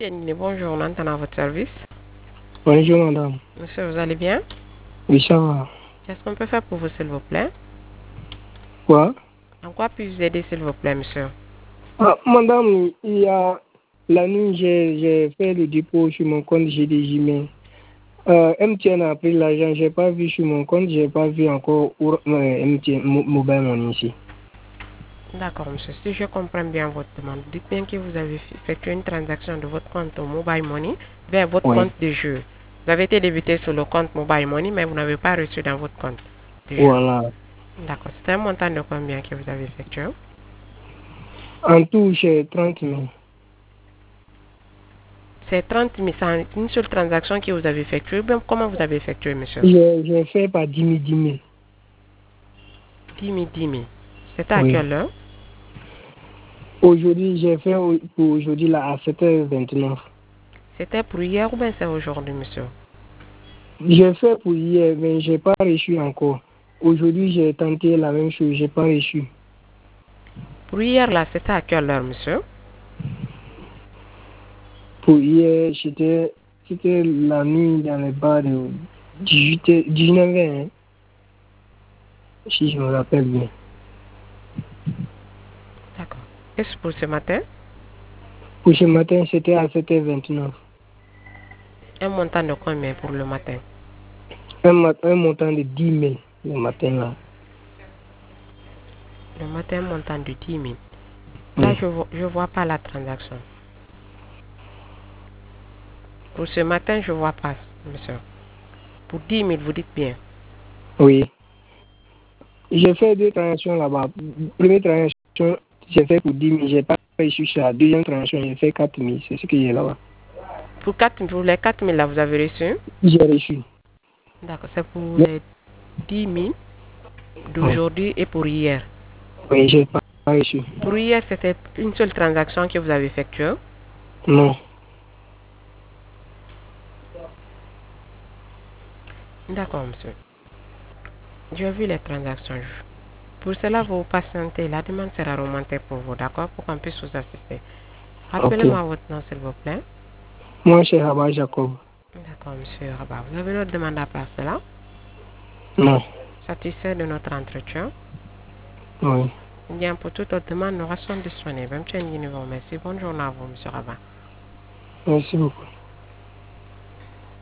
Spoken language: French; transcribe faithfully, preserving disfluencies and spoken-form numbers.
Bien, bonjour, on entend à votre service. Bonjour madame. Monsieur, vous allez bien? Oui, ça va. Qu'est-ce qu'on peut faire pour vous, s'il vous plaît? Quoi? En quoi puis-je vous aider, s'il vous plaît, monsieur? Ah, madame, il y a la nuit, j'ai j'ai fait le dépôt sur mon compte G D J, mais euh, M T N a pris l'argent, j'ai pas vu sur mon compte, j'ai pas vu encore où, euh, M T N Mo- Mobile Money ici. D'accord, monsieur. Si je comprends bien votre demande, dites bien que vous avez effectué une transaction de votre compte au Mobile Money vers votre Oui. compte de jeu. Vous avez été débité sur le compte Mobile Money, mais vous n'avez pas reçu dans votre compte de jeu. Voilà. D'accord. C'est un montant de combien que vous avez effectué? En tout, j'ai trente mille. C'est trente mille, c'est une seule transaction que vous avez effectuée. Ou bien comment vous avez effectué, monsieur? J'ai j'ai fait par dix mille, dix mille. dix mille, dix mille. C'était à Oui. quelle heure? Aujourd'hui, j'ai fait au- pour aujourd'hui là à sept heures vingt-neuf. C'était pour hier ou bien c'est aujourd'hui, monsieur? J'ai fait pour hier, mais j'ai pas reçu encore. Aujourd'hui, j'ai tenté la même chose, j'ai pas reçu. Pour hier, là, c'était à quelle heure, monsieur? Pour hier, j'étais c'était la nuit dans les bars de dix-huit heures, dix-neuf heures, hein, si je me rappelle bien. D'accord. Est-ce pour ce matin? Pour ce matin, c'était à sept heures vingt-neuf. Un montant de combien pour le matin? Un, mat- un montant de dix mille le matin là. Le matin, un montant de dix mille. Là, Oui. je vois, je vois pas la transaction. Pour ce matin, je vois pas, monsieur. Pour dix mille, vous dites bien. Oui. J'ai fait deux transactions là-bas. Première transaction, j'ai fait pour dix mille, j'ai pas reçu ça. Deuxième transaction, j'ai fait quatre mille, c'est ce qu'il y a là-bas. Pour, quatre, pour les quatre mille, là, vous avez reçu? J'ai reçu. D'accord. C'est pour les dix mille Oui, d'aujourd'hui et pour hier. oui, j'ai pas reçu. Pour hier, c'était une seule transaction que vous avez effectuée. Non. D'accord, monsieur. J'ai vu les transactions. Pour cela, vous patientez. La demande sera remontée pour vous, d'accord? Pour qu'on puisse vous assister. Ok. Rappelez-moi votre nom, s'il vous plaît. Moi, c'est Rabat Jacob. D'accord, monsieur Rabat. Vous avez une autre demande à part cela? Non. Satisfait de notre entretien? Oui. Bien, pour toute autre demande, nous restons disponibles. Merci. Bonne journée à vous, monsieur Rabat. Merci beaucoup.